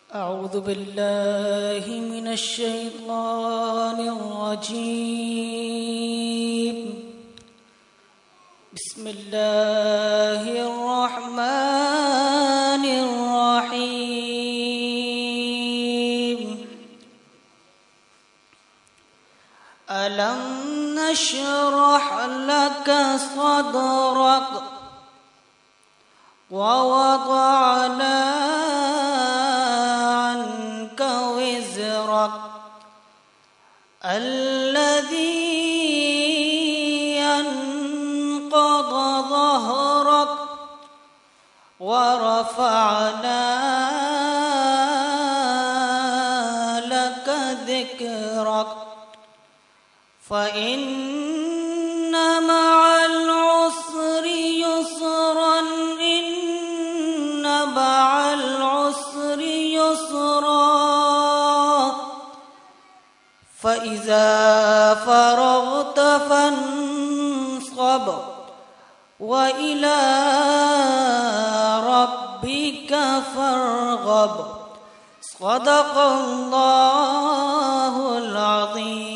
أعوذ بالله من الشيطان الرجيم. بسم الله الرحمن الرحيم. ألم نشرح لك صدرك ووضعنا عنك وزرك الذي ينقض ظهرك ورفعنا لك ذكرك فإن مع العسر يسرا إن مع العسر يسرا فإذا فرغت فانصب وإلى ربك فارغب. صدق الله العظيم.